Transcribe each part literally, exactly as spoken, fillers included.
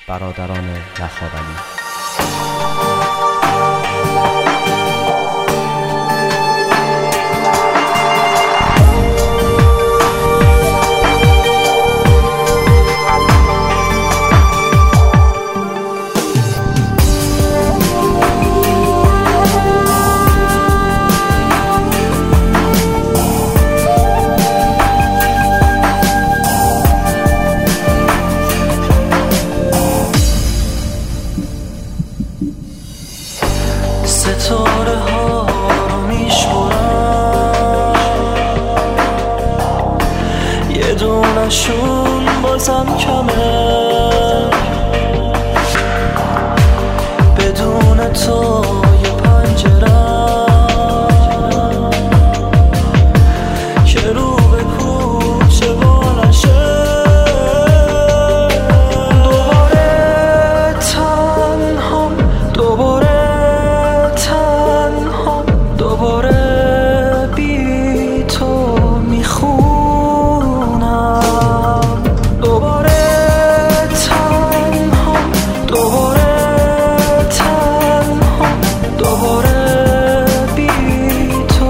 برادران لخاولی. ستاره ها رو میشمارم، یه دونشون بازم کمه، بدون تو یه پنجرم که رو به کوچه بلنشه. دوباره تنها، دوباره دوباره بی تو میخونم، دوباره تنها، دوباره تنها، دوباره بی تو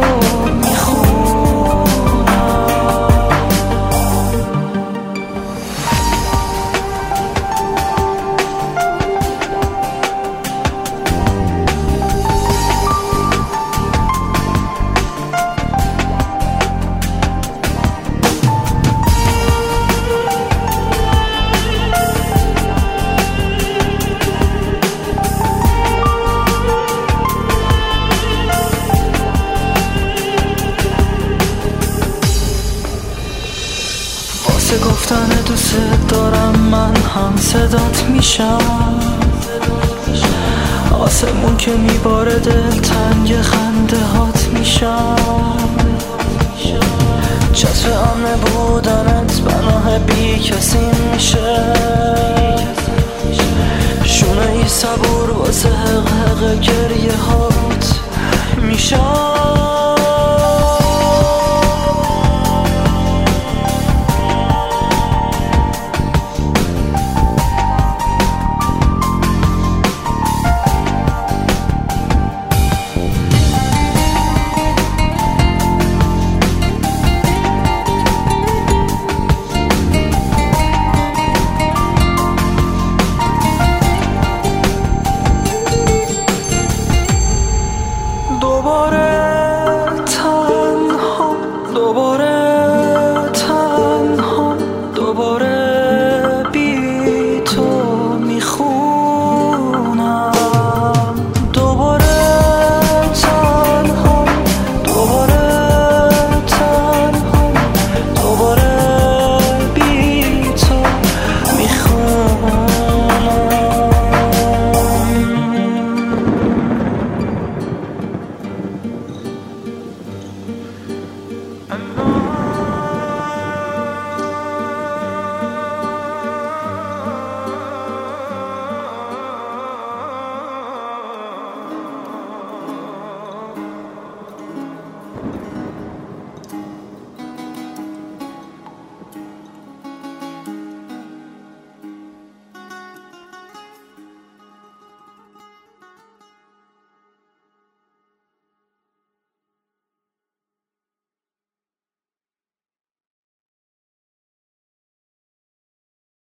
میخونم. واسه گفتن دوست دارم من هم صدات میشم، آسمون که میباره دلتنگ خنده هات میشم، چتر امن بودنت پناه بی کسی میشه، شونه ای صبور واسه حق حق گریه هات میشم.